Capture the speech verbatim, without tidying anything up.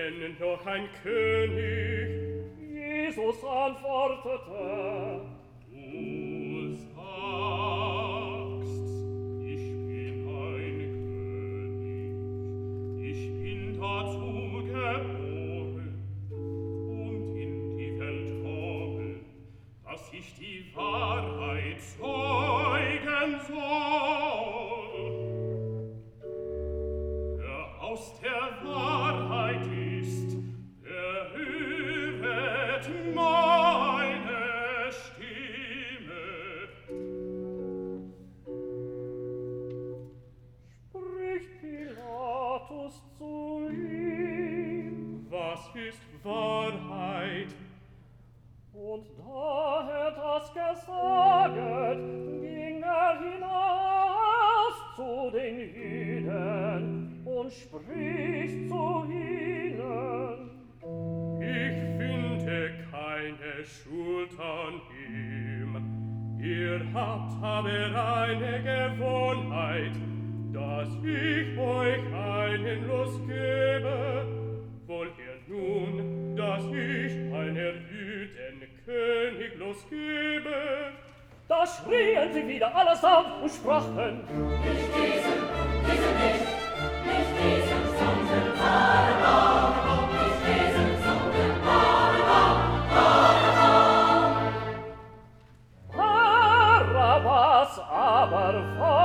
denn doch ein König. Jesus antwortete, Du sagst's, ich bin ein König, ich bin dazu geboren und in die Welt kommen, dass ich die Wahrheit zeugen soll. Wer aus der Wahrheit ist, der höret meine Stimme. spricht Pilatus zu ihm, Was ist Wahrheit? und da er das gesaget, ging er hinaus zu den Juden und spricht zu ihnen. Ich finde keine Schuld an ihm. Ihr habt aber eine Gewohnheit, dass ich euch einen Los gebe. Wollt ihr nun, dass ich einer Jüden König losgebe? Da schrien sie wieder allesamt und sprachen, Nicht diesen, diesen nicht, nicht diesen, sondern Barabbas, nicht diesen, sondern Barabbas, Barabbas. Barabbas aber